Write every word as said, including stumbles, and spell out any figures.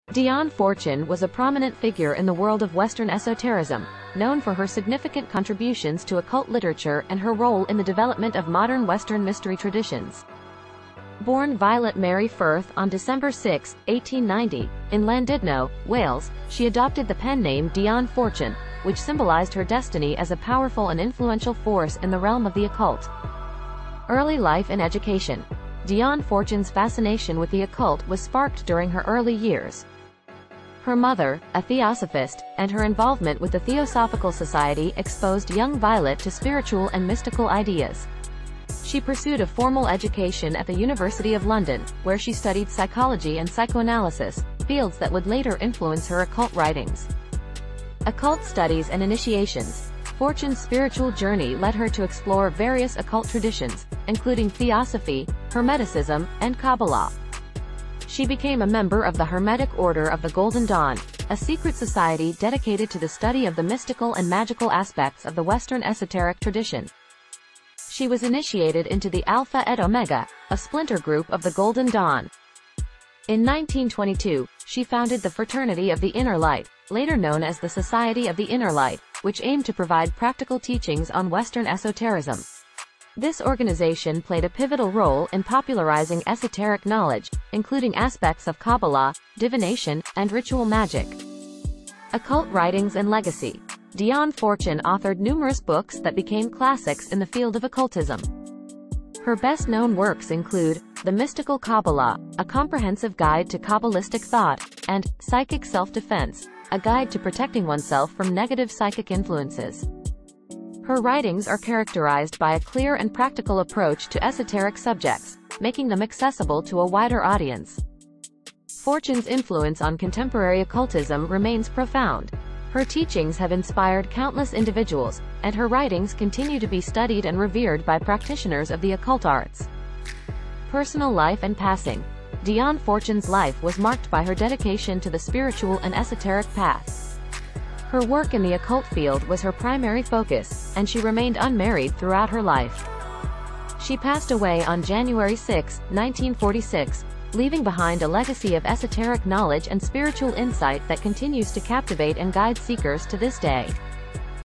Dion Fortune was a prominent figure in the world of Western esotericism, known for her significant contributions to occult literature and her role in the development of modern Western mystery traditions. Born Violet Mary Firth on December sixth, eighteen ninety, in Llandudno, Wales, she adopted the pen name Dion Fortune, which symbolized her destiny as a powerful and influential force in the realm of the occult. Early life and education. Dion Fortune's fascination with the occult was sparked during her early years. Her mother, a theosophist, and her involvement with the Theosophical Society exposed young Violet to spiritual and mystical ideas. She pursued a formal education at the University of London, where she studied psychology and psychoanalysis, fields that would later influence her occult writings. Occult studies and initiations. Fortune's spiritual journey led her to explore various occult traditions, including Theosophy, Hermeticism, and Kabbalah. She became a member of the Hermetic Order of the Golden Dawn, a secret society dedicated to the study of the mystical and magical aspects of the Western esoteric tradition. She was initiated into the Alpha et Omega, a splinter group of the Golden Dawn. In nineteen twenty-two, she founded the Fraternity of the Inner Light, later known as the Society of the Inner Light, which aimed to provide practical teachings on Western esotericism. This organization played a pivotal role in popularizing esoteric knowledge, including aspects of Kabbalah, divination, and ritual magic. Occult writings and legacy. Dion Fortune authored numerous books that became classics in the field of occultism. Her best-known works include The Mystical Kabbalah, a comprehensive guide to Kabbalistic thought, and Psychic Self-Defense, a guide to protecting oneself from negative psychic influences. Her writings are characterized by a clear and practical approach to esoteric subjects, making them accessible to a wider audience. Fortune's influence on contemporary occultism remains profound. Her teachings have inspired countless individuals, and her writings continue to be studied and revered by practitioners of the occult arts. Personal life and passing. Dion Fortune's life was marked by her dedication to the spiritual and esoteric path. Her work in the occult field was her primary focus, and she remained unmarried throughout her life. She passed away on January sixth, nineteen forty-six, leaving behind a legacy of esoteric knowledge and spiritual insight that continues to captivate and guide seekers to this day.